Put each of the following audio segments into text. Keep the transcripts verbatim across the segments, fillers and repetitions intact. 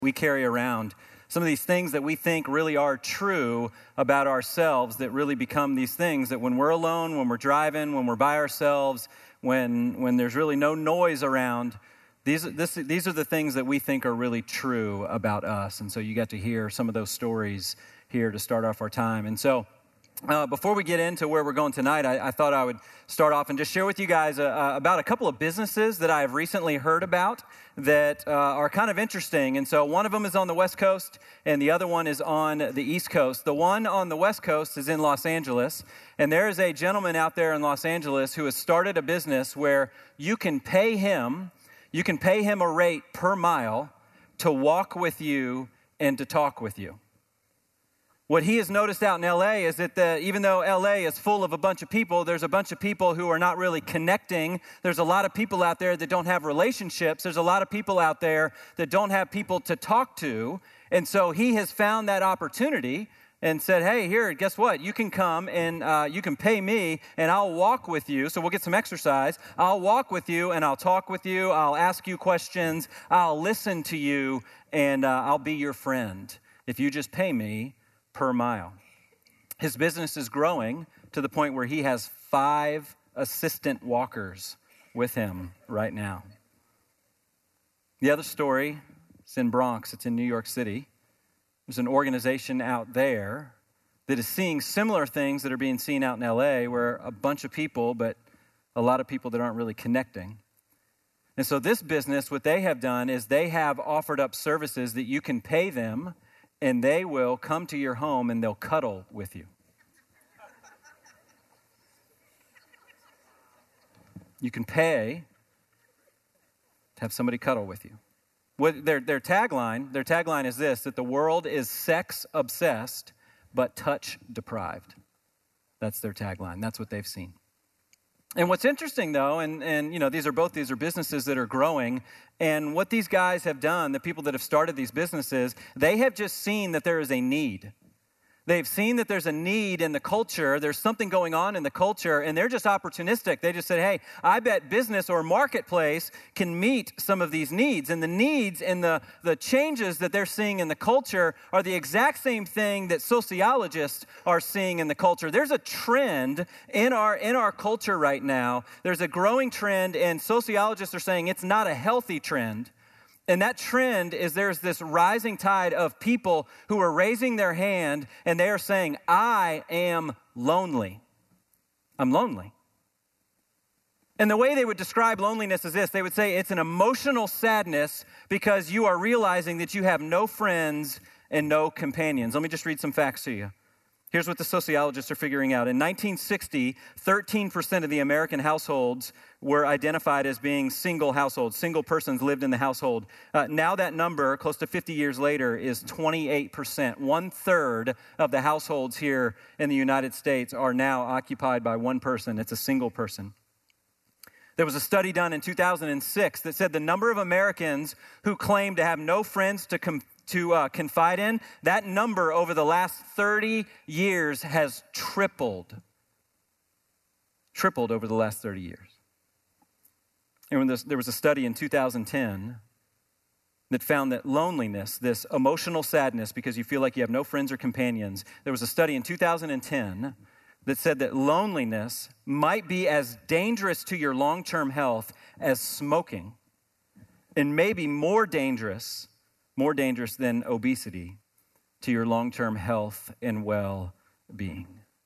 we carry around, some of these things that we think really are true about ourselves that really become these things that when we're alone, when we're driving, when we're by ourselves, when when there's really no noise around, these, this, these are the things that we think are really true about us. And so you got to hear some of those stories here to start off our time. And so Uh, before we get into where we're going tonight, I, I thought I would start off and just share with you guys uh, uh, about a couple of businesses that I have recently heard about that uh, are kind of interesting. And so one of them is on the West Coast, and the other one is on the East Coast. The one on the West Coast is in Los Angeles, and there is a gentleman out there in Los Angeles who has started a business where you can pay him, you can pay him a rate per mile to walk with you and to talk with you. What he has noticed out in L A is that the, even though L A is full of a bunch of people, there's a bunch of people who are not really connecting. There's a lot of people out there that don't have relationships. There's a lot of people out there that don't have people to talk to. And so he has found that opportunity and said, hey, here, guess what? You can come and uh, you can pay me and I'll walk with you. So we'll get some exercise. I'll walk with you and I'll talk with you. I'll ask you questions. I'll listen to you and uh, I'll be your friend if you just pay me per mile. His business is growing to the point where he has five assistant walkers with him right now. The other story is in Bronx. It's in New York City. There's an organization out there that is seeing similar things that are being seen out in L A, where a bunch of people, but a lot of people that aren't really connecting. And so this business, what they have done is they have offered up services that you can pay them and they will come to your home and they'll cuddle with you. You can pay to have somebody cuddle with you. What their, their tagline, their tagline is this, that the world is sex obsessed, but touch deprived. That's their tagline. That's what they've seen. And what's interesting, though, and, and you know, these are both, these are businesses that are growing, and what these guys have done, the people that have started these businesses, they have just seen that there is a need. They've seen that there's a need in the culture, there's something going on in the culture, and they're just opportunistic. They just said, hey, I bet business or marketplace can meet some of these needs. And the needs and the, the changes that they're seeing in the culture are the exact same thing that sociologists are seeing in the culture. There's a trend in our, in our culture right now. There's a growing trend, and sociologists are saying it's not a healthy trend. And that trend is there's this rising tide of people who are raising their hand and they are saying, I am lonely. I'm lonely. And the way they would describe loneliness is this. They would say it's an emotional sadness because you are realizing that you have no friends and no companions. Let me just read some facts to you. Here's what the sociologists are figuring out. In nineteen sixty, thirteen percent of the American households were identified as being single households. Single persons lived in the household. Uh, now that number, close to fifty years later, is twenty-eight percent. One third of the households here in the United States are now occupied by one person. It's a single person. There was a study done in two thousand six that said the number of Americans who claim to have no friends to com- to uh, confide in, that number over the last thirty years has tripled. Tripled over the last thirty years. And when this, there was a study in two thousand ten that found that loneliness, this emotional sadness because you feel like you have no friends or companions, there was a study in two thousand ten that said that loneliness might be as dangerous to your long-term health as smoking, and maybe more dangerous more dangerous than obesity to your long-term health and well-being.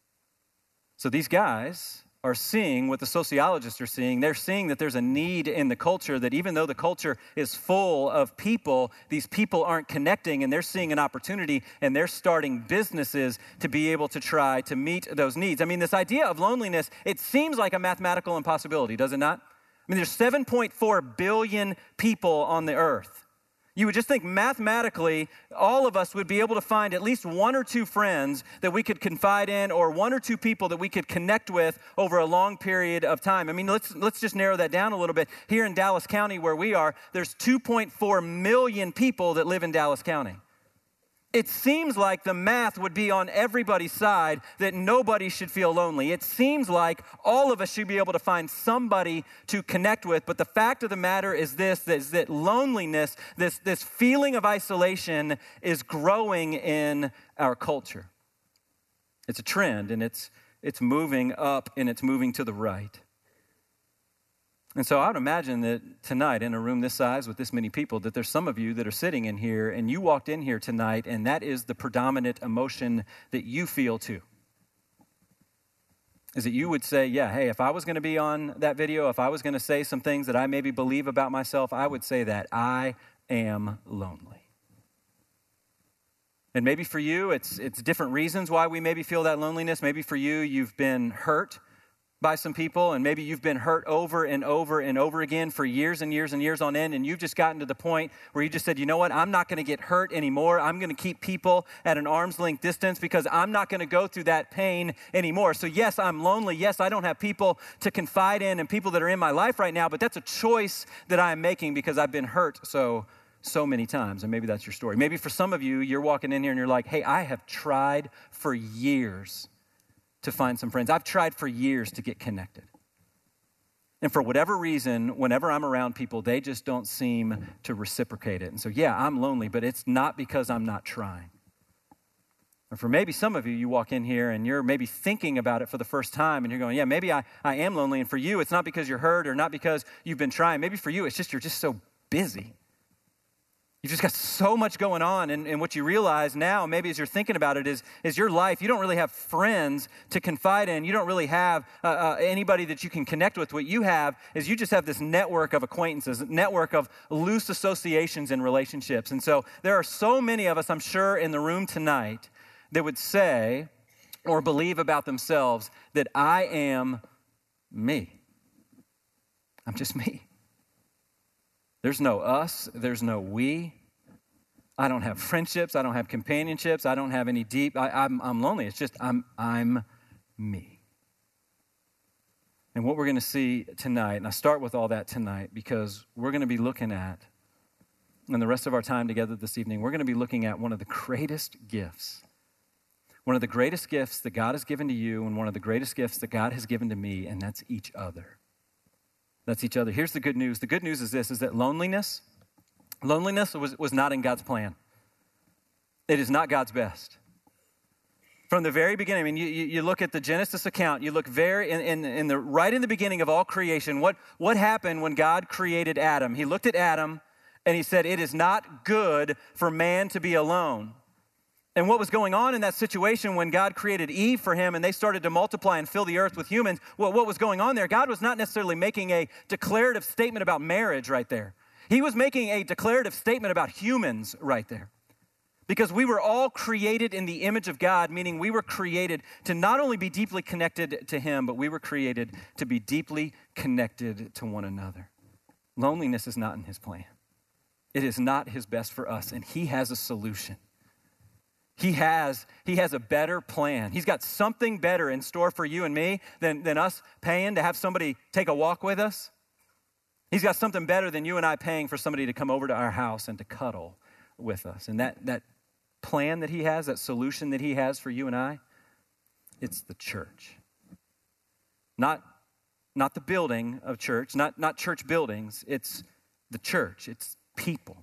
So these guys are seeing what the sociologists are seeing. They're seeing that there's a need in the culture, that even though the culture is full of people, these people aren't connecting, and they're seeing an opportunity, and they're starting businesses to be able to try to meet those needs. I mean, this idea of loneliness, it seems like a mathematical impossibility, does it not? I mean, there's seven point four billion people on the earth. You would just think mathematically, all of us would be able to find at least one or two friends that we could confide in, or one or two people that we could connect with over a long period of time. I mean, let's let's just narrow that down a little bit. Here in Dallas County, where we are, there's two point four million people that live in Dallas County. it seems like the math would be on everybody's side, that nobody should feel lonely. It seems like all of us should be able to find somebody to connect with. But the fact of the matter is this, is that loneliness, this, this feeling of isolation is growing in our culture. It's a trend, and it's, it's moving up, and it's moving to the right. And so I would imagine that tonight, in a room this size with this many people, that there's some of you that are sitting in here and you walked in here tonight and that is the predominant emotion that you feel too. Is that you would say, yeah, hey, if I was going to be on that video, if I was going to say some things that I maybe believe about myself, I would say that I am lonely. And maybe for you, it's it's different reasons why we maybe feel that loneliness. Maybe for you, you've been hurt by some people, and maybe you've been hurt over and over and over again for years and years and years on end, and you've just gotten to the point where you just said, you know what, I'm not going to get hurt anymore. I'm going to keep people at an arm's length distance because I'm not going to go through that pain anymore. So yes, I'm lonely. Yes, I don't have people to confide in and people that are in my life right now, but that's a choice that I am making because I've been hurt so, so many times, and maybe that's your story. Maybe for some of you, you're walking in here and you're like, hey, I have tried for years to find some friends. I've tried for years to get connected. And for whatever reason, whenever I'm around people, they just don't seem to reciprocate it. And so, yeah, I'm lonely, but it's not because I'm not trying. Or for maybe some of you, you walk in here and you're maybe thinking about it for the first time and you're going, yeah, maybe I, I am lonely. And for you, it's not because you're hurt or not because you've been trying. Maybe for you, it's just you're just so busy. You've just got so much going on, and, and what you realize now, maybe as you're thinking about it, is, is your life, you don't really have friends to confide in. You don't really have uh, uh, anybody that you can connect with. What you have is you just have this network of acquaintances, network of loose associations and relationships. And so there are so many of us, I'm sure, in the room tonight that would say or believe about themselves that I am me. I'm just me. There's no us, there's no we. I don't have friendships, I don't have companionships, I don't have any deep, I, I'm, I'm lonely. It's just I'm, I'm me. And what we're going to see tonight, and I start with all that tonight because we're going to be looking at, in the rest of our time together this evening, we're going to be looking at one of the greatest gifts. One of the greatest gifts that God has given to you and one of the greatest gifts that God has given to me, and that's each other. That's each other. Here's the good news. The good news is this, is that loneliness, loneliness was, was not in God's plan. It is not God's best. From the very beginning, I mean, you, you look at the Genesis account, you look very, in, in, in the right in the beginning of all creation, what, what happened when God created Adam? He looked at Adam and he said, it is not good for man to be alone. And what was going on in that situation when God created Eve for him and they started to multiply and fill the earth with humans, well, what was going on there? God was not necessarily making a declarative statement about marriage right there. He was making a declarative statement about humans right there. Because we were all created in the image of God, meaning we were created to not only be deeply connected to him, but we were created to be deeply connected to one another. Loneliness is not in his plan. It is not his best for us, and he has a solution. He has, he has a better plan. He's got something better in store for you and me than, than us paying to have somebody take a walk with us. He's got something better than you and I paying for somebody to come over to our house and to cuddle with us. And that, that plan that he has, that solution that he has for you and I, it's the church. Not, not the building of church, not, not church buildings. It's the church. It's people.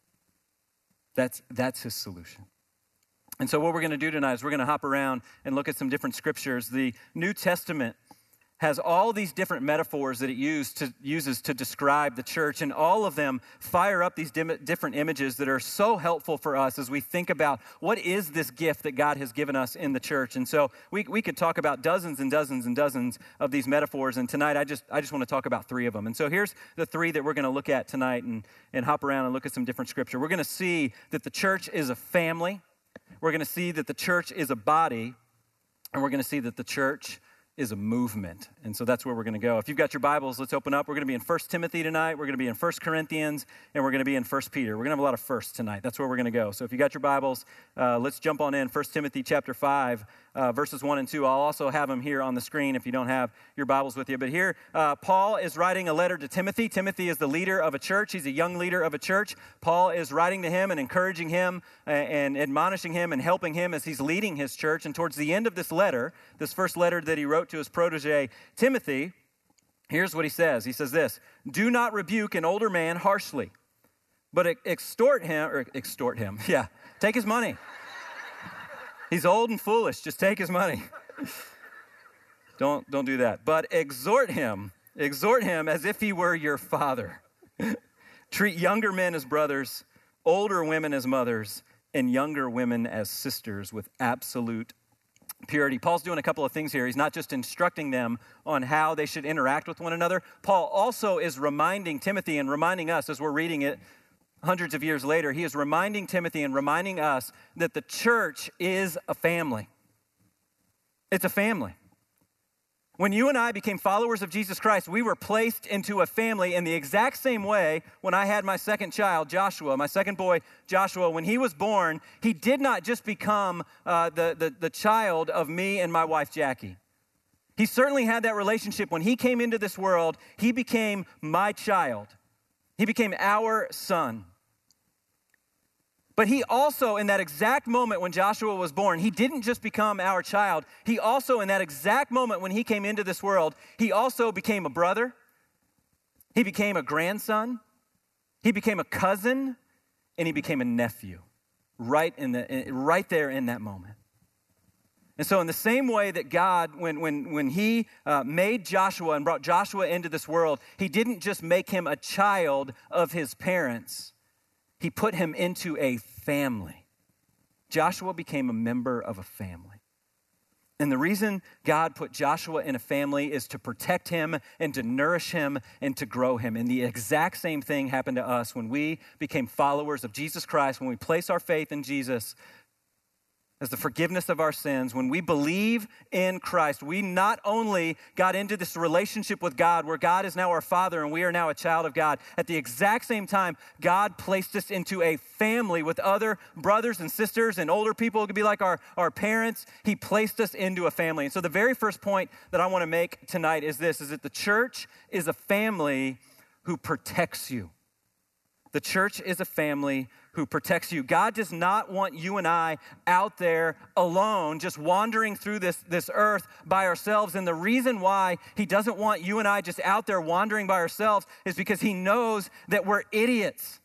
That's, that's his solution. And so what we're going to do tonight is we're going to hop around and look at some different scriptures. The New Testament has all these different metaphors that it use to, uses to describe the church, and all of them fire up these dim, different images that are so helpful for us as we think about what is this gift that God has given us in the church. And so we, we could talk about dozens and dozens and dozens of these metaphors, and tonight I just I just want to talk about three of them. And so here's the three that we're going to look at tonight and, and hop around and look at some different scripture. We're going to see that the church is a family. We're going to see that the church is a body, and we're going to see that the church is a movement. And so that's where we're going to go. If you've got your Bibles, let's open up. We're going to be in First Timothy tonight. We're going to be in First Corinthians, and we're going to be in First Peter. We're going to have a lot of firsts tonight. That's where we're going to go. So if you got your Bibles, uh, let's jump on in. First Timothy chapter five. uh, verses one and two. I'll also have them here on the screen if you don't have your Bibles with you. But here, uh, Paul is writing a letter to Timothy. Timothy is the leader of a church. He's a young leader of a church. Paul is writing to him and encouraging him and, and admonishing him and helping him as he's leading his church. And towards the end of this letter, this first letter that he wrote to his protege, Timothy, here's what he says. He says this: do not rebuke an older man harshly, but extort him, or extort him, yeah, take his money. He's old and foolish, just take his money. Don't, don't do that. But exhort him, exhort him as if he were your father. Treat younger men as brothers, older women as mothers, and younger women as sisters with absolute purity. Paul's doing a couple of things here. He's not just instructing them on how they should interact with one another. Paul also is reminding Timothy and reminding us as we're reading it hundreds of years later, he is reminding Timothy and reminding us that the church is a family. It's a family. When you and I became followers of Jesus Christ, we were placed into a family in the exact same way when I had my second child, Joshua, my second boy, Joshua. When he was born, he did not just become uh, the, the, the child of me and my wife, Jackie. He certainly had that relationship. When he came into this world, he became my child. He became our son. But he also, in that exact moment when Joshua was born, he didn't just become our child. He also, in that exact moment when he came into this world, he also became a brother. He became a grandson. He became a cousin. And he became a nephew right, in the, right there in that moment. And so in the same way that God, when, when, when he uh, made Joshua and brought Joshua into this world, he didn't just make him a child of his parents. He put him into a family. Joshua became a member of a family. And the reason God put Joshua in a family is to protect him and to nourish him and to grow him. And the exact same thing happened to us when we became followers of Jesus Christ, when we place our faith in Jesus as the forgiveness of our sins. When we believe in Christ, we not only got into this relationship with God where God is now our Father and we are now a child of God. At the exact same time, God placed us into a family with other brothers and sisters and older people who could be like our, our parents. He placed us into a family. And so the very first point that I want to make tonight is this, is that the church is a family who protects you. The church is a family who protects you. God does not want you and I out there alone, just wandering through this, this earth by ourselves. And the reason why he doesn't want you and I just out there wandering by ourselves is because he knows that we're idiots.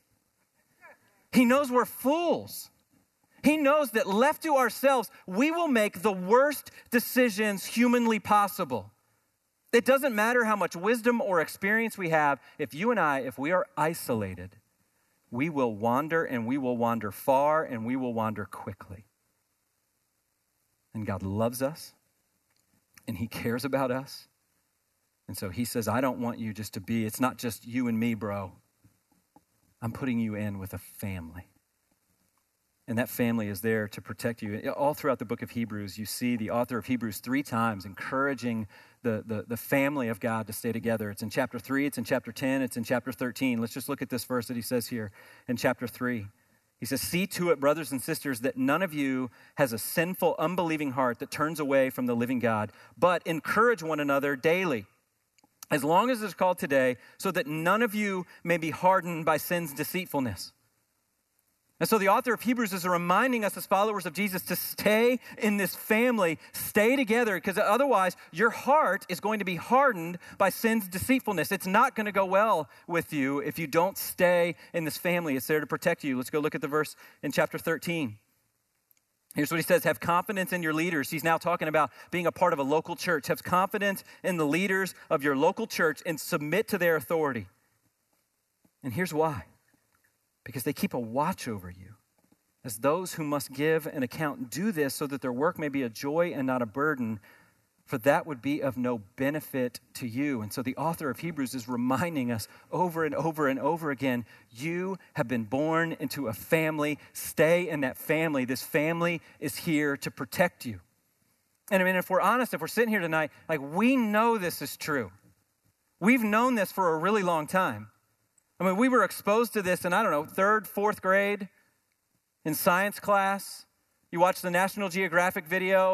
He knows we're fools. He knows that left to ourselves, we will make the worst decisions humanly possible. It doesn't matter how much wisdom or experience we have. If you and I, if we are isolated, we will wander and we will wander far and we will wander quickly. And God loves us and he cares about us. And so he says, I don't want you just to be, it's not just you and me, bro. I'm putting you in with a family. And that family is there to protect you. All throughout the book of Hebrews, you see the author of Hebrews three times encouraging the, the, the family of God to stay together. It's in chapter three, it's in chapter ten, it's in chapter thirteen. Let's just look at this verse that he says here in chapter three. He says, see to it, brothers and sisters, that none of you has a sinful, unbelieving heart that turns away from the living God, but encourage one another daily, as long as it's called today, so that none of you may be hardened by sin's deceitfulness. And so the author of Hebrews is reminding us as followers of Jesus to stay in this family, stay together, because otherwise your heart is going to be hardened by sin's deceitfulness. It's not going to go well with you if you don't stay in this family. It's there to protect you. Let's go look at the verse in chapter thirteen. Here's what he says, have confidence in your leaders. He's now talking about being a part of a local church. Have confidence in the leaders of your local church and submit to their authority. And here's why. Because they keep a watch over you. As those who must give an account do this so that their work may be a joy and not a burden, for that would be of no benefit to you. And so the author of Hebrews is reminding us over and over and over again, you have been born into a family. Stay in that family. This family is here to protect you. And I mean, if we're honest, if we're sitting here tonight, like we know this is true. We've known this for a really long time. I mean, we were exposed to this in, I don't know, third, fourth grade in science class. You watch the National Geographic video of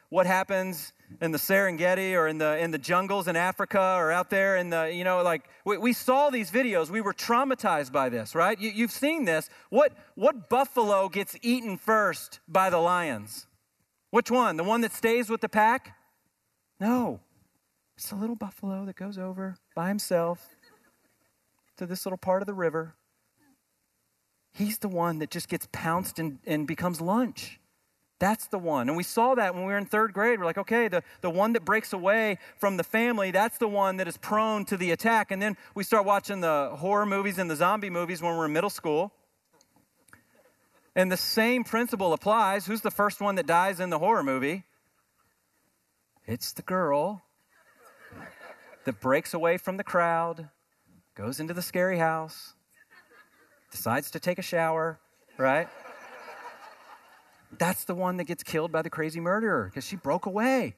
what happens in the Serengeti or in the in the jungles in Africa or out there in the, you know, like we, we saw these videos. We were traumatized by this, right? You, you've seen this. What, what buffalo gets eaten first by the lions? Which one? The one that stays with the pack? No. It's a little buffalo that goes over by himself to this little part of the river. He's the one that just gets pounced and, and becomes lunch. That's the one. And we saw that when we were in third grade. We're like, okay, the, the one that breaks away from the family, that's the one that is prone to the attack. And then we start watching the horror movies and the zombie movies when we're in middle school. And the same principle applies. Who's the first one that dies in the horror movie? It's the girl that breaks away from the crowd, goes into the scary house, decides to take a shower, right? That's the one that gets killed by the crazy murderer because she broke away.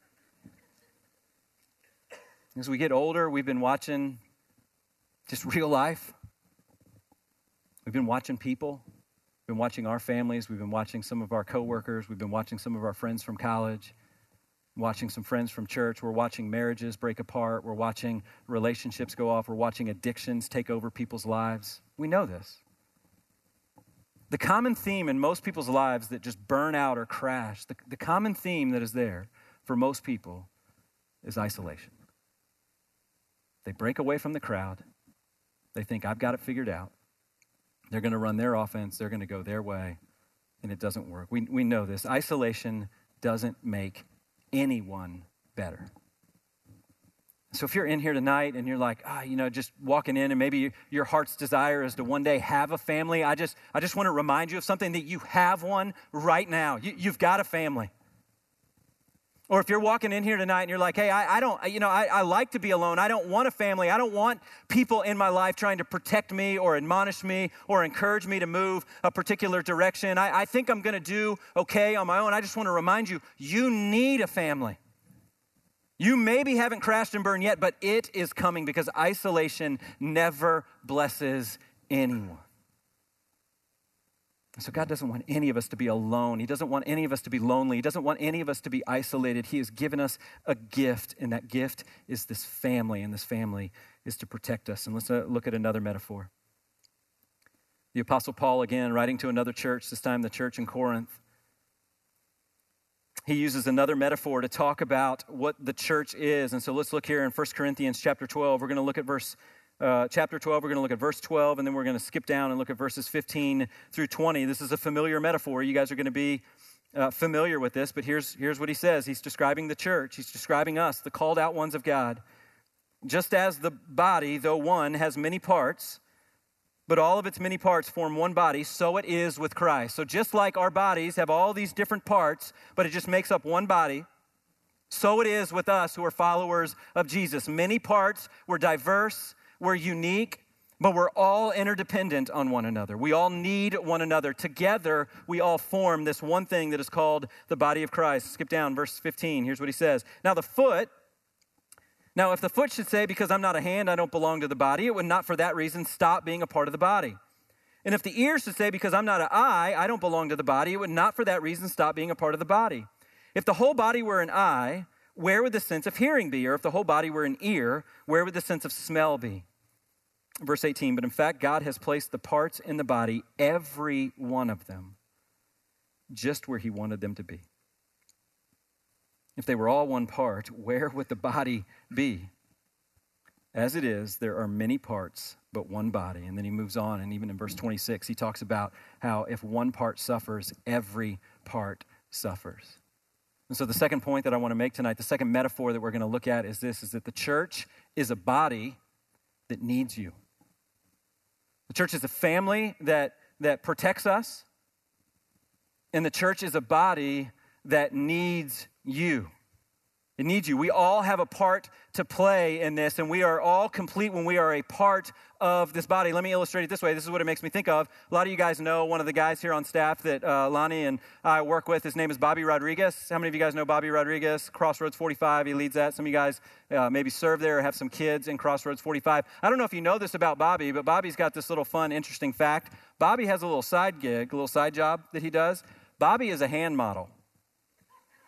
As we get older, we've been watching just real life. We've been watching people. We've been watching our families. We've been watching some of our coworkers. We've been watching some of our friends from college, watching some friends from church. We're watching marriages break apart. We're watching relationships go off. We're watching addictions take over people's lives. We know this. The common theme in most people's lives that just burn out or crash, the, the common theme that is there for most people is isolation. They break away from the crowd. They think, I've got it figured out. They're going to run their offense. They're going to go their way, and it doesn't work. We, we know this. Isolation doesn't make anyone better. So if you're in here tonight and you're like, ah, you know, just walking in and maybe your heart's desire is to one day have a family, I just I just want to remind you of something, that you have one right now. You, you've got a family. Or if you're walking in here tonight and you're like, hey, I, I don't, you know, I, I like to be alone. I don't want a family. I don't want people in my life trying to protect me or admonish me or encourage me to move a particular direction. I, I think I'm going to do okay on my own. I just want to remind you, you need a family. You maybe haven't crashed and burned yet, but it is coming, because isolation never blesses anyone. So God doesn't want any of us to be alone. He doesn't want any of us to be lonely. He doesn't want any of us to be isolated. He has given us a gift, and that gift is this family, and this family is to protect us. And let's uh, look at another metaphor. The Apostle Paul, again, writing to another church, this time the church in Corinth, he uses another metaphor to talk about what the church is. And so let's look here in First Corinthians chapter twelve. We're going to look at verse Uh, chapter twelve, we're going to look at verse twelve, and then we're going to skip down and look at verses fifteen through twenty. This is a familiar metaphor. You guys are going to be uh, familiar with this, but here's, here's what he says. He's describing the church. He's describing us, the called out ones of God. Just as the body, though one, has many parts, but all of its many parts form one body, so it is with Christ. So just like our bodies have all these different parts, but it just makes up one body, so it is with us who are followers of Jesus. Many parts, we're diverse, we're unique, but we're all interdependent on one another. We all need one another. Together, we all form this one thing that is called the body of Christ. Skip down, verse fifteen. Here's what he says. Now the foot, now if the foot should say, because I'm not a hand, I don't belong to the body, it would not for that reason stop being a part of the body. And if the ear should say, because I'm not an eye, I don't belong to the body, it would not for that reason stop being a part of the body. If the whole body were an eye, where would the sense of hearing be? Or if the whole body were an ear, where would the sense of smell be? Verse eighteen, but in fact, God has placed the parts in the body, every one of them, just where he wanted them to be. If they were all one part, where would the body be? As it is, there are many parts, but one body. And then he moves on, and even in verse twenty-six, he talks about how if one part suffers, every part suffers. And so the second point that I want to make tonight, the second metaphor that we're going to look at is this, is that the church is a body that needs you. The church is a family that, that protects us, and the church is a body that needs you. It needs you. We all have a part to play in this, and we are all complete when we are a part of this body. Let me illustrate it this way. This is what it makes me think of. A lot of you guys know one of the guys here on staff that uh, Lonnie and I work with. His name is Bobby Rodriguez. How many of you guys know Bobby Rodriguez? Crossroads forty-five, he leads that. Some of you guys uh, maybe serve there or have some kids in Crossroads forty-five. I don't know if you know this about Bobby, but Bobby's got this little fun, interesting fact. Bobby has a little side gig, a little side job that he does. Bobby is a hand model.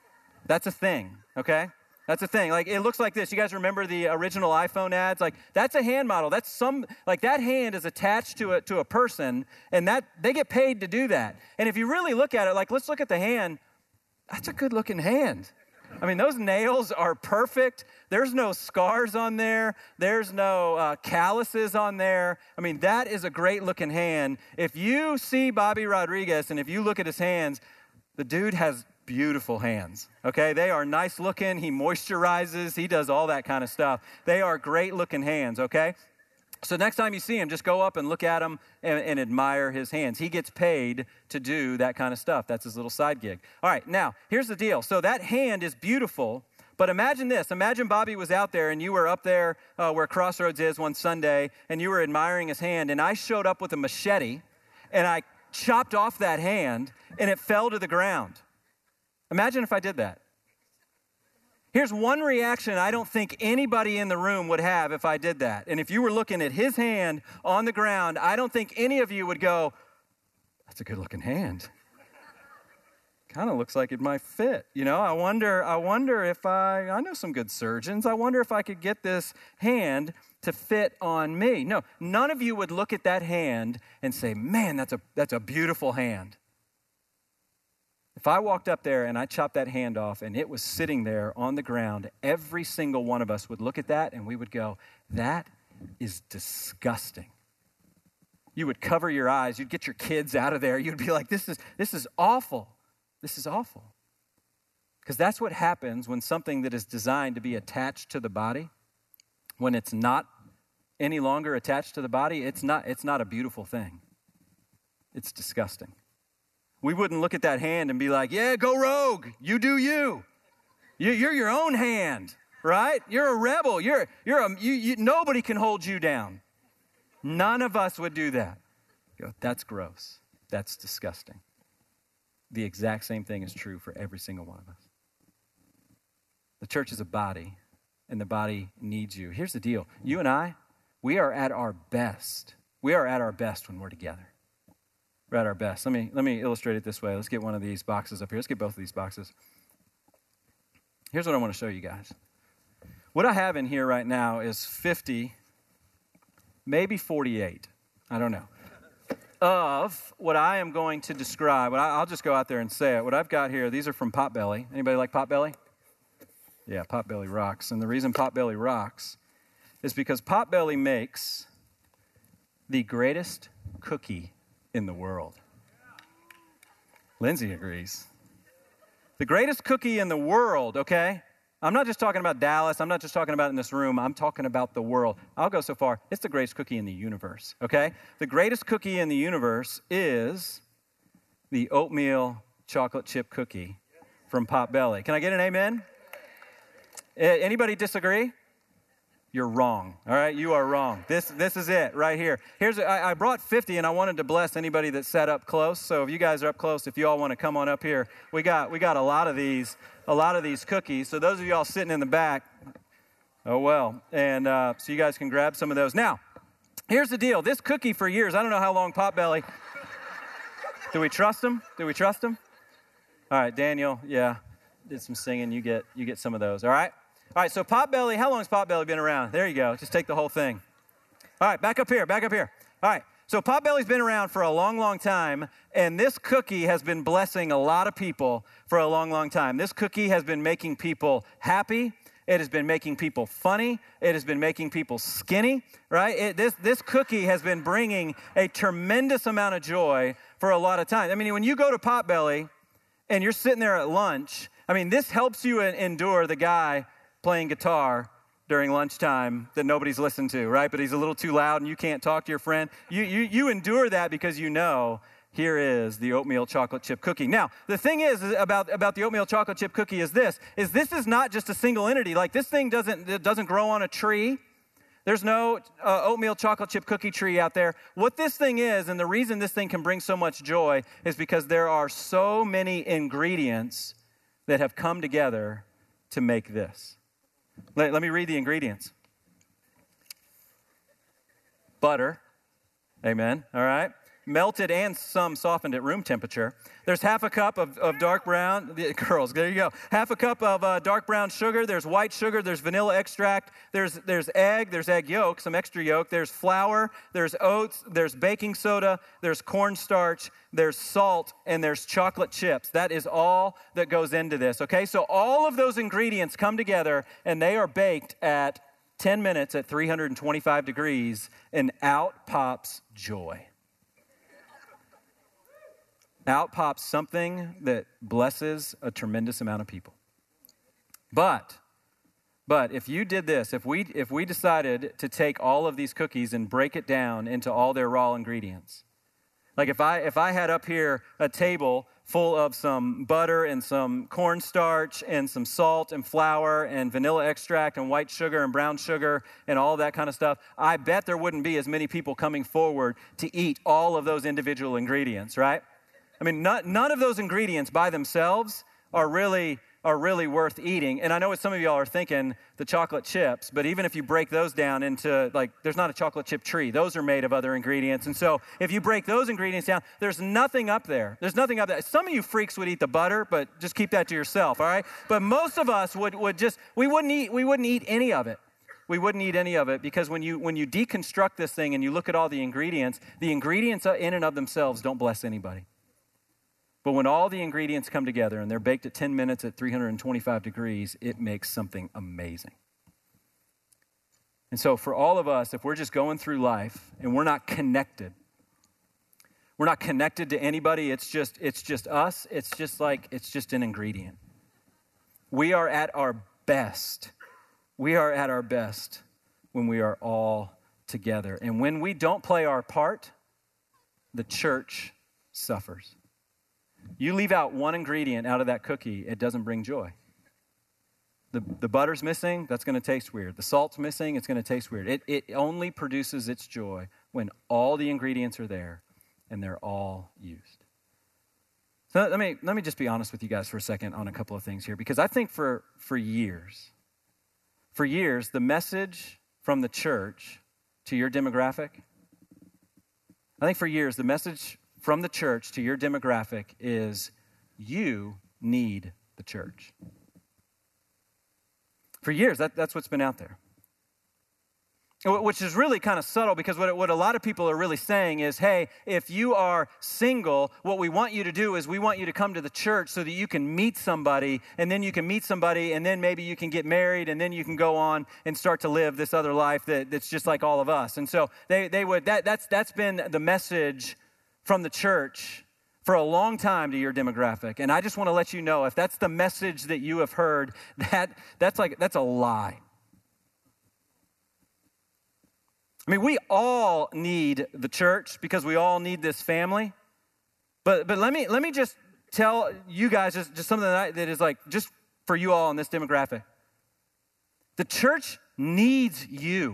That's a thing, okay? That's a thing. Like, it looks like this. You guys remember the original iPhone ads? Like, that's a hand model. That's some, like, that hand is attached to a, to a person, and that they get paid to do that. And if you really look at it, like, let's look at the hand. That's a good-looking hand. I mean, those nails are perfect. There's no scars on there. There's no uh, calluses on there. I mean, that is a great-looking hand. If you see Bobby Rodriguez and if you look at his hands, the dude has beautiful hands, okay? They are nice looking. He moisturizes. He does all that kind of stuff. They are great looking hands, okay? So next time you see him, just go up and look at him and, and admire his hands. He gets paid to do that kind of stuff. That's his little side gig. All right, now, here's the deal. So that hand is beautiful, but imagine this. Imagine Bobby was out there and you were up there uh, where Crossroads is one Sunday and you were admiring his hand, and I showed up with a machete and I chopped off that hand and it fell to the ground. Imagine if I did that. Here's one reaction I don't think anybody in the room would have if I did that. And if you were looking at his hand on the ground, I don't think any of you would go, that's a good-looking hand. Kind of looks like it might fit. You know, I wonder, I wonder if I, I know some good surgeons. I wonder if I could get this hand to fit on me. No, none of you would look at that hand and say, man, that's a, that's a beautiful hand. If I walked up there and I chopped that hand off and it was sitting there on the ground, every single one of us would look at that and we would go, that is disgusting. You would cover your eyes. You'd get your kids out of there. You'd be like, this is, this is awful. This is awful. Because that's what happens when something that is designed to be attached to the body, when it's not any longer attached to the body, it's not, it's not a beautiful thing. It's disgusting. We wouldn't look at that hand and be like, yeah, go rogue. You do you. you you're your own hand, right? You're a rebel. You're, you're a, you, you, nobody can hold you down. None of us would do that. You go, that's gross. That's disgusting. The exact same thing is true for every single one of us. The church is a body, and the body needs you. Here's the deal. You and I, we are at our best. We are at our best when we're together. We're at our best. Let me, let me illustrate it this way. Let's get one of these boxes up here. Let's get both of these boxes. Here's what I want to show you guys. What I have in here right now is fifty, maybe forty-eight, I don't know, of what I am going to describe. I'll just go out there and say it. What I've got here, these are from Potbelly. Anybody like Potbelly? Yeah, Potbelly rocks. And the reason Potbelly rocks is because Potbelly makes the greatest cookie in the world. Lindsay agrees. The greatest cookie in the world, okay? I'm not just talking about Dallas. I'm not just talking about it in this room. I'm talking about the world. I'll go so far. It's the greatest cookie in the universe, okay? The greatest cookie in the universe is the oatmeal chocolate chip cookie from Potbelly. Can I get an amen? Anybody disagree? You're wrong, all right? You are wrong. This this is it right here. Here's I, I brought fifty, and I wanted to bless anybody that sat up close. So if you guys are up close, if you all want to come on up here, we got we got a lot of these, a lot of these cookies. So those of y'all sitting in the back, oh well. And uh, so you guys can grab some of those. Now, here's the deal. This cookie for years, I don't know how long Potbelly. Do we trust them? Do we trust them? All right, Daniel, yeah, did some singing. You get you get some of those, all right? All right, so Potbelly, how long has Potbelly been around? There you go. Just take the whole thing. All right, back up here, back up here. All right, so Potbelly's been around for a long, long time, and this cookie has been blessing a lot of people for a long, long time. This cookie has been making people happy. It has been making people funny. It has been making people skinny, right? It, this, this cookie has been bringing a tremendous amount of joy for a lot of time. I mean, when you go to Potbelly and you're sitting there at lunch, I mean, this helps you endure the guy playing guitar during lunchtime that nobody's listened to, right? But he's a little too loud and you can't talk to your friend. You, you, you endure that because you know here is the oatmeal chocolate chip cookie. Now, the thing is about, about the oatmeal chocolate chip cookie is this, is this is not just a single entity. Like this thing doesn't, it doesn't grow on a tree. There's no uh, oatmeal chocolate chip cookie tree out there. What this thing is, and the reason this thing can bring so much joy is because there are so many ingredients that have come together to make this. Let, let me read the ingredients. Butter, amen, all right. melted and some softened at room temperature. There's half a cup of, of dark brown, the, girls, there you go. Half a cup of uh, dark brown sugar. There's white sugar. There's vanilla extract. There's, there's egg. There's egg yolk, some extra yolk. There's flour. There's oats. There's baking soda. There's cornstarch. There's salt. And there's chocolate chips. That is all that goes into this, okay? So all of those ingredients come together, and they are baked at ten minutes at three hundred twenty-five degrees, and out pops joy. Out pops something that blesses a tremendous amount of people. But, but if you did this, if we if we decided to take all of these cookies and break it down into all their raw ingredients, like if I if I had up here a table full of some butter and some cornstarch and some salt and flour and vanilla extract and white sugar and brown sugar and all that kind of stuff, I bet there wouldn't be as many people coming forward to eat all of those individual ingredients, right? I mean, not, none of those ingredients by themselves are really are really worth eating. And I know what some of y'all are thinking, the chocolate chips, but even if you break those down into, like, there's not a chocolate chip tree. Those are made of other ingredients. And so if you break those ingredients down, there's nothing up there. There's nothing up there. Some of you freaks would eat the butter, but just keep that to yourself, all right? But most of us would, would just, we wouldn't eat, we wouldn't eat any of it. We wouldn't eat any of it because when you when you deconstruct this thing and you look at all the ingredients, the ingredients in and of themselves don't bless anybody. But when all the ingredients come together and they're baked at ten minutes at three hundred twenty-five degrees, it makes something amazing. And so for all of us, if we're just going through life and we're not connected, we're not connected to anybody, it's just it's just us, it's just like, it's just an ingredient. We are at our best. We are at our best when we are all together. And when we don't play our part, the church suffers. You leave out one ingredient out of that cookie, it doesn't bring joy. The, the butter's missing, that's going to taste weird. The salt's missing, it's going to taste weird. It, it only produces its joy when all the ingredients are there and they're all used. So let me, let me just be honest with you guys for a second on a couple of things here, because I think for, for years, for years, the message from the church to your demographic, I think for years, the message from the church to your demographic is you need the church. For years, that, that's what's been out there. Which is really kind of subtle because what, what a lot of people are really saying is, hey, if you are single, what we want you to do is we want you to come to the church so that you can meet somebody, and then you can meet somebody, and then maybe you can get married, and then you can go on and start to live this other life that, that's just like all of us. And so they, they would that that's that's been the message from the church for a long time to your demographic. And I just want to let you know, if that's the message that you have heard, that that's like that's a lie. I mean, we all need the church because we all need this family. But but let me let me just tell you guys just, just something that, I, that is like just for you all in this demographic. The church needs you.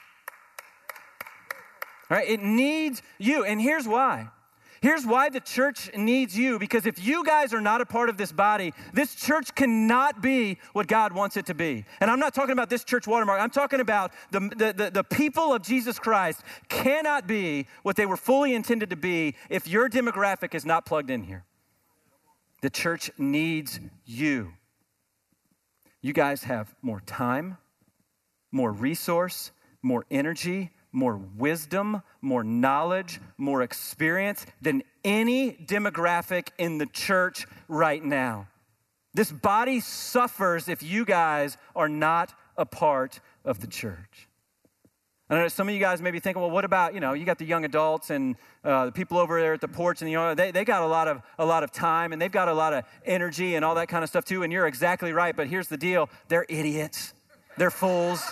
All right? It needs you. And here's why. Here's why the church needs you, because if you guys are not a part of this body, this church cannot be what God wants it to be. And I'm not talking about this church watermark. I'm talking about the, the, the, the people of Jesus Christ cannot be what they were fully intended to be if your demographic is not plugged in here. The church needs you. You guys have more time, more resource, more energy, more wisdom, more knowledge, more experience than any demographic in the church right now. This body suffers if you guys are not a part of the church. I know some of you guys may be thinking, well, what about, you know, you got the young adults and uh, the people over there at the porch, and you know, they, they got a lot of a lot of time and they've got a lot of energy and all that kind of stuff too, and you're exactly right, but here's the deal. They're idiots. They're fools.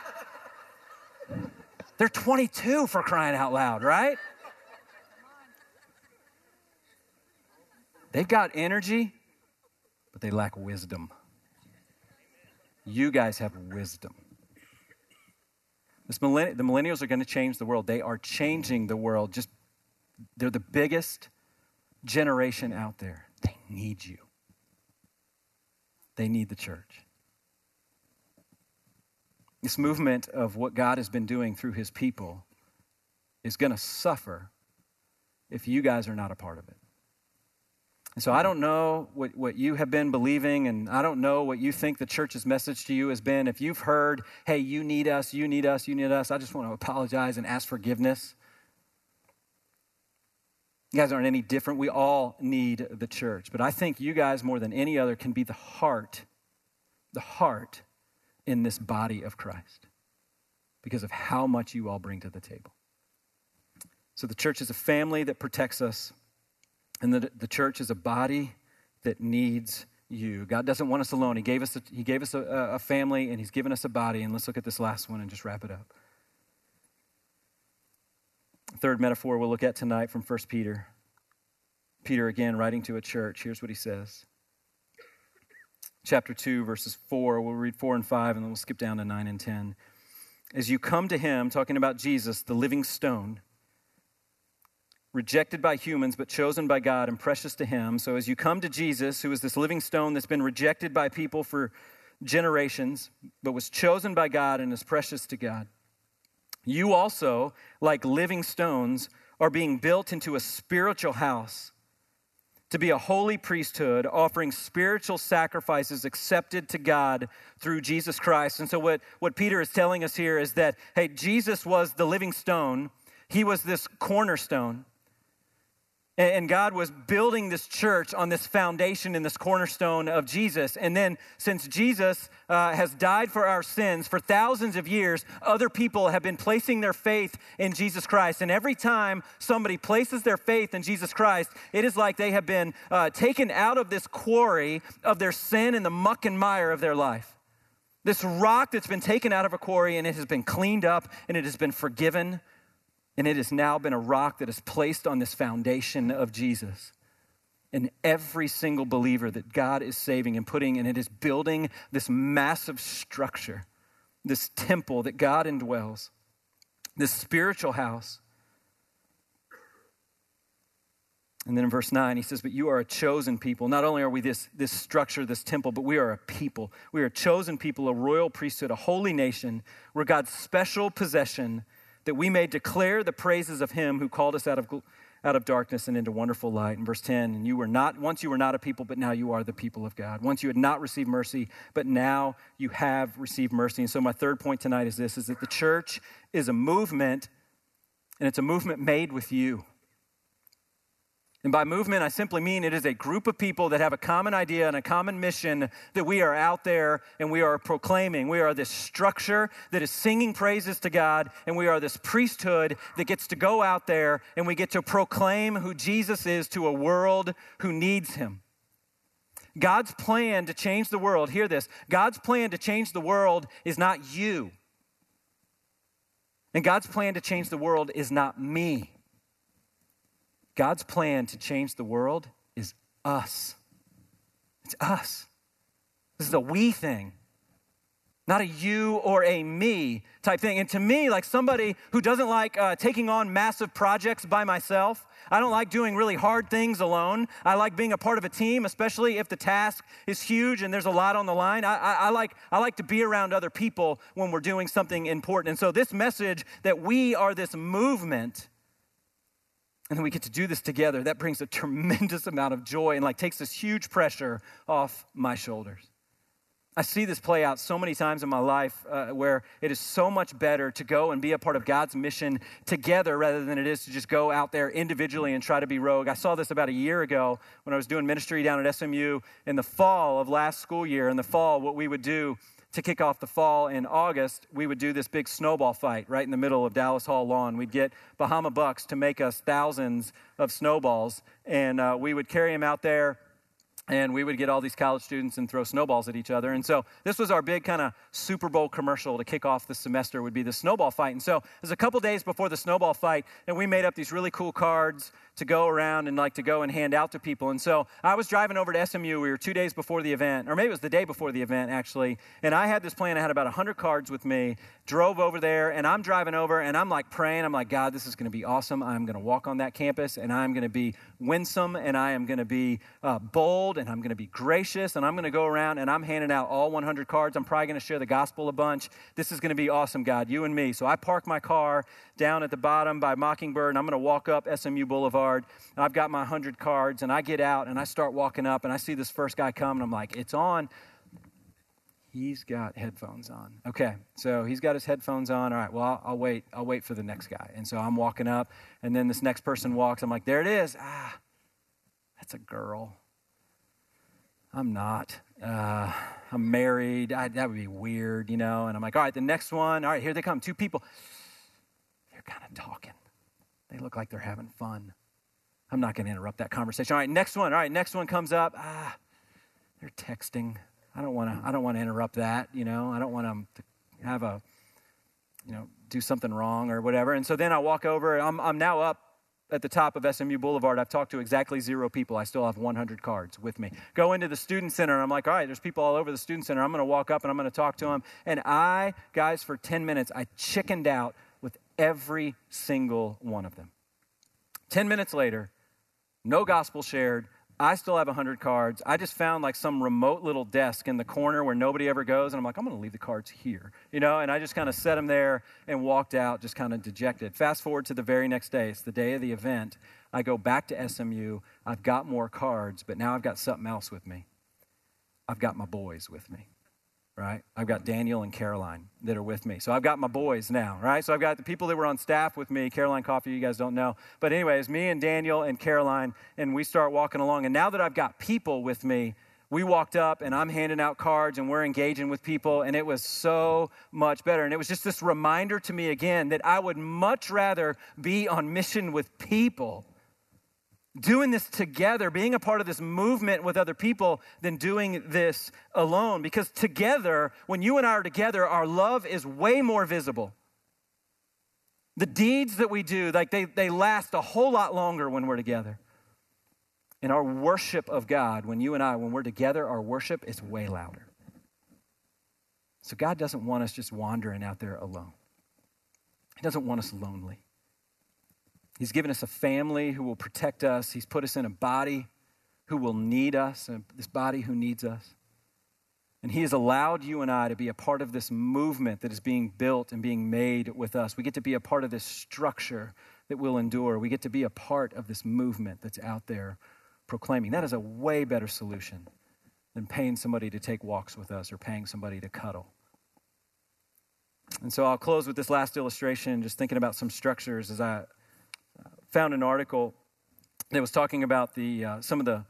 They're twenty-two, for crying out loud, right? They've got energy, but they lack wisdom. You guys have wisdom. This millenn- the millennials are going to change the world. They are changing the world. Just they're the biggest generation out there. They need you. They need the church. This movement of what God has been doing through his people is going to suffer if you guys are not a part of it. And so I don't know what, what you have been believing, and I don't know what you think the church's message to you has been. If you've heard, hey, you need us, you need us, you need us, I just want to apologize and ask forgiveness. You guys aren't any different. We all need the church. But I think you guys, more than any other, can be the heart, the heart in this body of Christ because of how much you all bring to the table. So the church is a family that protects us, and the, the church is a body that needs you. God doesn't want us alone. He gave us a, he gave us a, a family, and he's given us a body. And let's look at this last one and just wrap it up. Third metaphor we'll look at tonight from First Peter. Peter, again, writing to a church. Here's what he says. Chapter two, verses four. We'll read four and five, and then we'll skip down to nine and ten. As you come to him, talking about Jesus, the living stone, rejected by humans, but chosen by God and precious to him. So as you come to Jesus, who is this living stone that's been rejected by people for generations, but was chosen by God and is precious to God, you also, like living stones, are being built into a spiritual house to be a holy priesthood, offering spiritual sacrifices accepted to God through Jesus Christ. And so what, what Peter is telling us here is that, hey, Jesus was the living stone. He was this cornerstone. And God was building this church on this foundation and this cornerstone of Jesus. And then since Jesus uh, has died for our sins for thousands of years, other people have been placing their faith in Jesus Christ. And every time somebody places their faith in Jesus Christ, it is like they have been uh, taken out of this quarry of their sin and the muck and mire of their life. This rock that's been taken out of a quarry, and it has been cleaned up and it has been forgiven. And it has now been a rock that is placed on this foundation of Jesus. And every single believer that God is saving and putting, and it is building this massive structure, this temple that God indwells, this spiritual house. And then in verse nine, he says, but you are a chosen people. Not only are we this, this structure, this temple, but we are a people. We are a chosen people, a royal priesthood, a holy nation. We're God's special possession, that we may declare the praises of him who called us out of out of darkness and into wonderful light. In verse ten, and you were not, once you were not a people, but now you are the people of God. Once you had not received mercy, but now you have received mercy. And so my third point tonight is this, is that the church is a movement, and it's a movement made with you. And by movement, I simply mean it is a group of people that have a common idea and a common mission that we are out there and we are proclaiming. We are this structure that is singing praises to God, and we are this priesthood that gets to go out there and we get to proclaim who Jesus is to a world who needs him. God's plan to change the world, hear this, God's plan to change the world is not you. And God's plan to change the world is not me. God's plan to change the world is us. It's us. This is a we thing, not a you or a me type thing. And to me, like somebody who doesn't like uh, taking on massive projects by myself, I don't like doing really hard things alone. I like being a part of a team, especially if the task is huge and there's a lot on the line. I, I, I like I like to be around other people when we're doing something important. And so this message that we are this movement, and then we get to do this together, that brings a tremendous amount of joy and like takes this huge pressure off my shoulders. I see this play out so many times in my life uh, where it is so much better to go and be a part of God's mission together rather than it is to just go out there individually and try to be rogue. I saw this about a year ago when I was doing ministry down at S M U in the fall of last school year. In the fall, what we would do to kick off the fall in August, we would do this big snowball fight right in the middle of Dallas Hall lawn. We'd get Bahama Bucks to make us thousands of snowballs, and uh, we would carry them out there, and we would get all these college students and throw snowballs at each other. And so this was our big kind of Super Bowl commercial to kick off the semester, would be the snowball fight. And so it was a couple days before the snowball fight, and we made up these really cool cards to go around and like to go and hand out to people. And so I was driving over to S M U. We were two days before the event, or maybe it was the day before the event, actually. And I had this plan. I had about one hundred cards with me, drove over there, and I'm driving over, and I'm like praying. I'm like, God, this is going to be awesome. I'm going to walk on that campus, and I'm going to be winsome, and I am going to be uh, bold, and I'm going to be gracious, and I'm going to go around, and I'm handing out all one hundred cards. I'm probably going to share the gospel a bunch. This is going to be awesome, God, you and me. So I park my car down at the bottom by Mockingbird, and I'm going to walk up S M U Boulevard. Boulevard. And I've got my one hundred cards, and I get out, and I start walking up, and I see this first guy come, and I'm like, it's on. He's got headphones on. Okay, so he's got his headphones on. All right, well, I'll, I'll wait. I'll wait for the next guy. And so I'm walking up, and then this next person walks. I'm like, there it is. Ah, that's a girl. I'm not. Uh, I'm married. I, that would be weird, you know. And I'm like, all right, the next one. All right, here they come. Two people. They're kind of talking. They look like they're having fun. I'm not going to interrupt that conversation. All right, next one. All right, next one comes up. Ah, they're texting. I don't want to. I don't want to interrupt that. You know, I don't want them to have a, you know, do something wrong or whatever. And so then I walk over. I'm I'm now up at the top of S M U Boulevard. I've talked to exactly zero people. I still have one hundred cards with me. Go into the student center, and I'm like, all right, there's people all over the student center. I'm going to walk up, and I'm going to talk to them. And I, guys, for ten minutes, I chickened out with every single one of them. ten minutes later, no gospel shared. I still have one hundred cards. I just found like some remote little desk in the corner where nobody ever goes. And I'm like, I'm going to leave the cards here, you know, and I just kind of set them there and walked out just kind of dejected. Fast forward to the very next day. It's the day of the event. I go back to S M U. I've got more cards, but now I've got something else with me. I've got my boys with me, right? I've got Daniel and Caroline that are with me. So I've got my boys now, right? So I've got the people that were on staff with me. Caroline Coffey, you guys don't know. But anyways, me and Daniel and Caroline, and we start walking along. And now that I've got people with me, we walked up, and I'm handing out cards, and we're engaging with people, and it was so much better. And it was just this reminder to me again that I would much rather be on mission with people, doing this together, being a part of this movement with other people than doing this alone. Because together, when you and I are together, our love is way more visible. The deeds that we do, like they, they last a whole lot longer when we're together. And our worship of God, when you and I, when we're together, our worship is way louder. So God doesn't want us just wandering out there alone. He doesn't want us lonely. He's given us a family who will protect us. He's put us in a body who will need us, and this body who needs us. And he has allowed you and I to be a part of this movement that is being built and being made with us. We get to be a part of this structure that will endure. We get to be a part of this movement that's out there proclaiming. That is a way better solution than paying somebody to take walks with us or paying somebody to cuddle. And so I'll close with this last illustration, just thinking about some structures as I found an article that was talking about the uh, some of the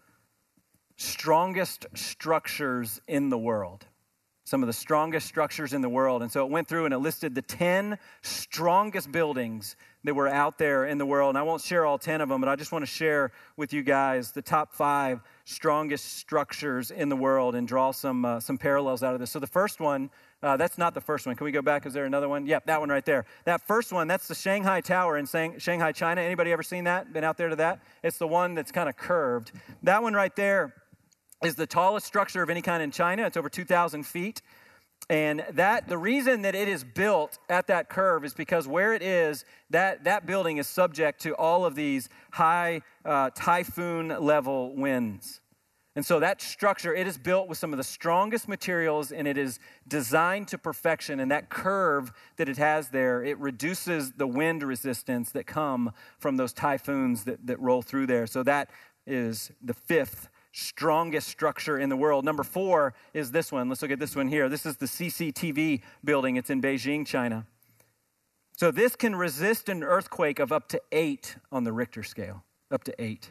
strongest structures in the world. Some of the strongest structures in the world. And so it went through and it listed the ten strongest buildings that were out there in the world. And I won't share all ten of them, but I just want to share with you guys the top five strongest structures in the world and draw some uh, some parallels out of this. So the first one, uh, that's not the first one. Can we go back? Is there another one? Yep, that one right there. That first one, that's the Shanghai Tower in Shanghai, China. Anybody ever seen that? Been out there to that? It's the one that's kind of curved. That one right there is the tallest structure of any kind in China. It's over two thousand feet. And that the reason that it is built at that curve is because where it is, that, that building is subject to all of these high uh, typhoon level winds. And so that structure, it is built with some of the strongest materials, and it is designed to perfection. And that curve that it has there, it reduces the wind resistance that come from those typhoons that, that roll through there. So that is the fifth strongest structure in the world. Number four is this one. Let's look at this one here. This is the C C T V building. It's in Beijing, China. So this can resist an earthquake of up to eight on the Richter scale, up to eight.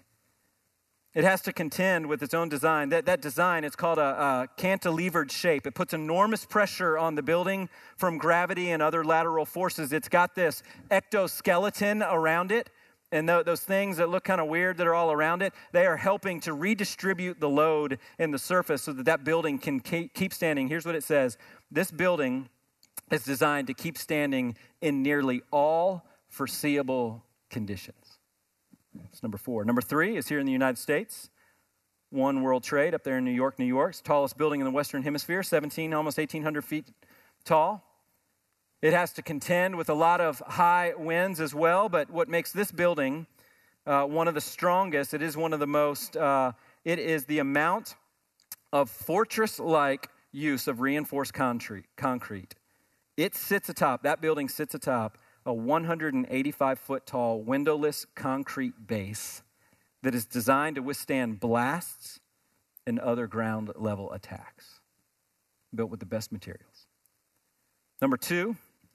It has to contend with its own design. That, that design, it's called a, a cantilevered shape. It puts enormous pressure on the building from gravity and other lateral forces. It's got this ectoskeleton around it. And those things that look kind of weird that are all around it, they are helping to redistribute the load in the surface so that that building can keep standing. Here's what it says. This building is designed to keep standing in nearly all foreseeable conditions. That's number four. Number three is here in the United States. One World Trade up there in New York, New York. It's the tallest building in the Western Hemisphere, seventeen, almost eighteen hundred feet tall. It has to contend with a lot of high winds as well, but what makes this building uh, one of the strongest, it is one of the most, uh, it is the amount of fortress-like use of reinforced concrete. concrete. It sits atop, that building sits atop a one hundred eighty-five foot tall windowless concrete base that is designed to withstand blasts and other ground level attacks, built with the best materials. Number two,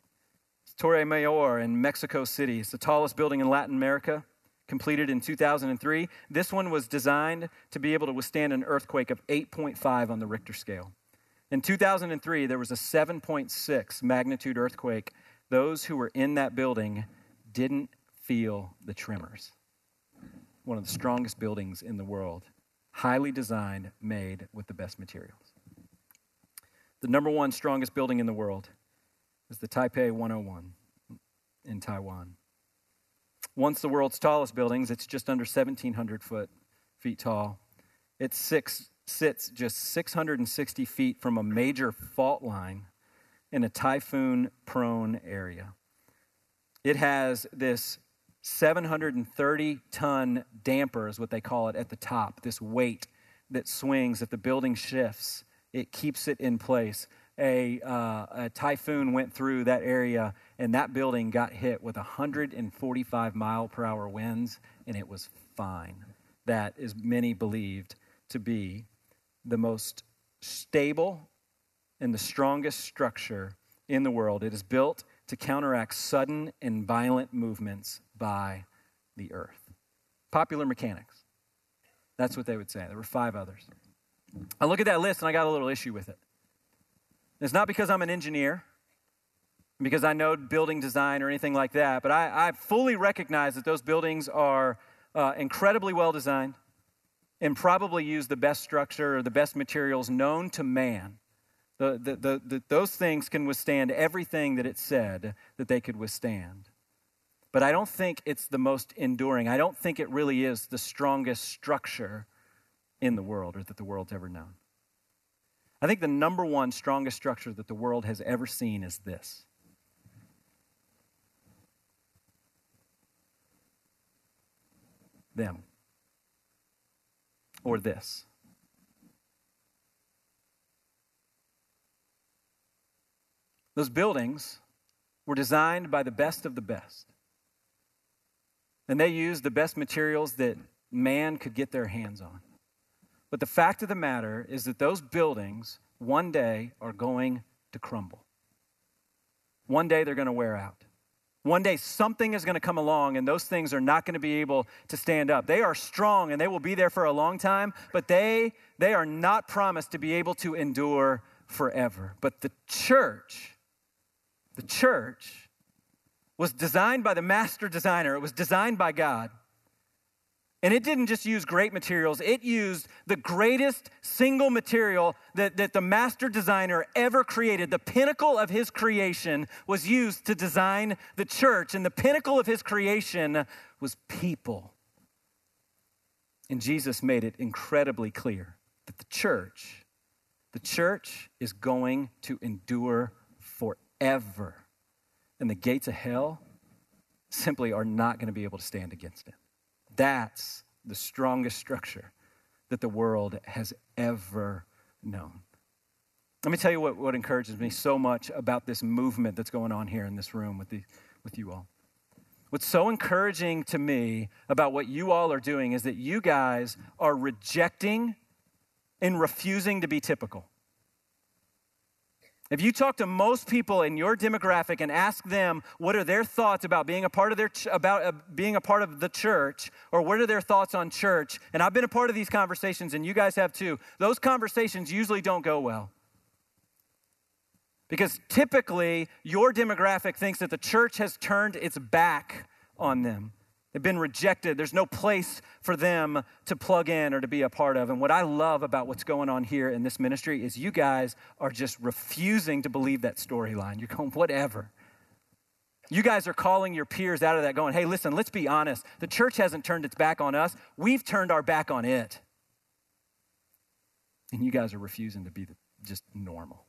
Torre Mayor in Mexico City. It's the tallest building in Latin America, completed in two thousand three. This one was designed to be able to withstand an earthquake of eight point five on the Richter scale. In two thousand three, there was a seven point six magnitude earthquake. Those who were in that building didn't feel the tremors. One of the strongest buildings in the world, highly designed, made with the best materials. The number one strongest building in the world is the Taipei one oh one in Taiwan. Once the world's tallest buildings, it's just under seventeen hundred foot, feet tall. It six, sits just six hundred sixty feet from a major fault line in a typhoon-prone area. It has this seven hundred thirty ton damper, is what they call it, at the top, this weight that swings. If the building shifts, it keeps it in place. A, uh, a typhoon went through that area, and that building got hit with one hundred forty-five mile per hour winds, and it was fine. That is many believed to be the most stable and the strongest structure in the world. It is built to counteract sudden and violent movements by the earth. Popular mechanics. That's what they would say. There were five others. I look at that list, and I got a little issue with it. It's not because I'm an engineer, because I know building design or anything like that, but I, I fully recognize that those buildings are uh, incredibly well designed and probably use the best structure or the best materials known to man. The, the, the, the, those things can withstand everything that it said that they could withstand. But I don't think it's the most enduring. I don't think it really is the strongest structure in the world or that the world's ever known. I think the number one strongest structure that the world has ever seen is this. Them. Or this. Those buildings were designed by the best of the best. And they used the best materials that man could get their hands on. But the fact of the matter is that those buildings one day are going to crumble. One day they're going to wear out. One day something is going to come along and those things are not going to be able to stand up. They are strong and they will be there for a long time, but they, they are not promised to be able to endure forever. But the church, the church was designed by the master designer. It was designed by God. And it didn't just use great materials. It used the greatest single material that, that the master designer ever created. The pinnacle of his creation was used to design the church. And the pinnacle of his creation was people. And Jesus made it incredibly clear that the church, the church is going to endure forever. And the gates of hell simply are not going to be able to stand against it. That's the strongest structure that the world has ever known. Let me tell you what, what encourages me so much about this movement that's going on here in this room with, the, with you all. What's so encouraging to me about what you all are doing is that you guys are rejecting and refusing to be typical. If you talk to most people in your demographic and ask them what are their thoughts about being a part of their ch- about uh, being a part of the church, or what are their thoughts on church, and I've been a part of these conversations, and you guys have too, those conversations usually don't go well. Because typically, your demographic thinks that the church has turned its back on them. They've been rejected. There's no place for them to plug in or to be a part of. And what I love about what's going on here in this ministry is you guys are just refusing to believe that storyline. You're going, whatever. You guys are calling your peers out of that going, hey, listen, let's be honest. The church hasn't turned its back on us. We've turned our back on it. And you guys are refusing to be the, just normal.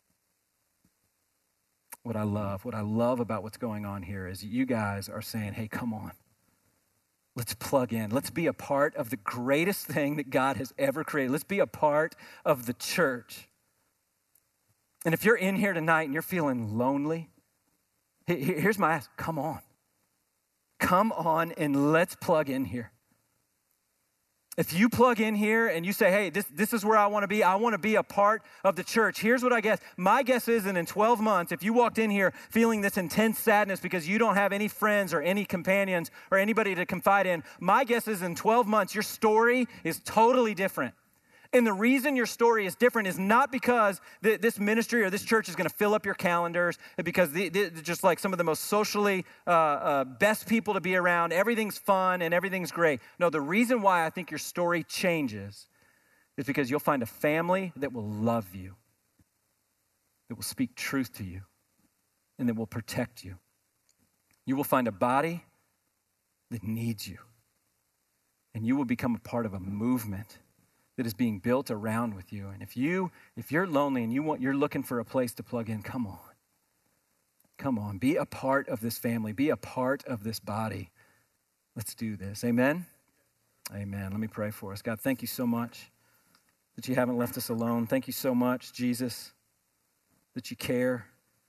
What I love, what I love about what's going on here is you guys are saying, hey, come on. Let's plug in. Let's be a part of the greatest thing that God has ever created. Let's be a part of the church. And if you're in here tonight and you're feeling lonely, Here's my ask. Come on. Come on and let's plug in here. If you plug in here and you say, hey, this, this is where I want to be, I want to be a part of the church. Here's what I guess. My guess is that in twelve months, if you walked in here feeling this intense sadness because you don't have any friends or any companions or anybody to confide in, my guess is in twelve months, your story is totally different. And the reason your story is different is not because th- this ministry or this church is going to fill up your calendars, because the, the, just like some of the most socially uh, uh, best people to be around, everything's fun and everything's great. No, the reason why I think your story changes is because you'll find a family that will love you, that will speak truth to you, and that will protect you. You will find a body that needs you, and you will become a part of a movement that is being built around with you. And if you, if you're lonely and you want, you're looking for a place to plug in, come on. Come on, be a part of this family. Be a part of this body. Let's do this. Amen? Amen. Let me pray for us. God, thank you so much that you haven't left us alone. Thank you so much, Jesus, that you care.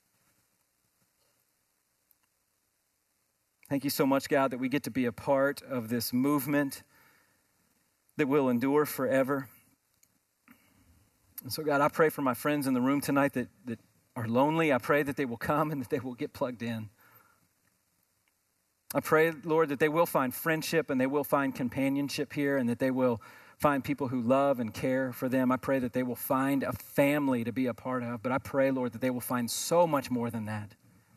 Thank you so much, God, that we get to be a part of this movement that will endure forever. And so, God, I pray for my friends in the room tonight that, that are lonely. I pray that they will come and that they will get plugged in. I pray, Lord, that they will find friendship and they will find companionship here, and that they will find people who love and care for them. I pray that they will find a family to be a part of. But I pray, Lord, that they will find so much more than that.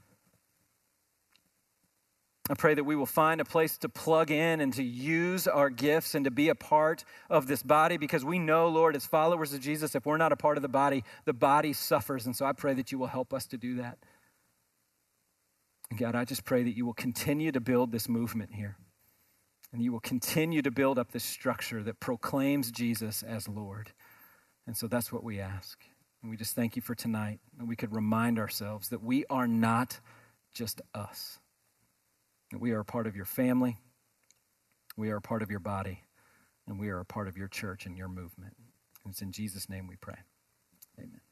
I pray that we will find a place to plug in and to use our gifts and to be a part of this body, because we know, Lord, as followers of Jesus, if we're not a part of the body, the body suffers. And so I pray that you will help us to do that. And God, I just pray that you will continue to build this movement here, and you will continue to build up this structure that proclaims Jesus as Lord. And so that's what we ask. And we just thank you for tonight, and we could remind ourselves that we are not just us. We are a part of your family, we are a part of your body, and we are a part of your church and your movement. And it's in Jesus' name we pray. Amen.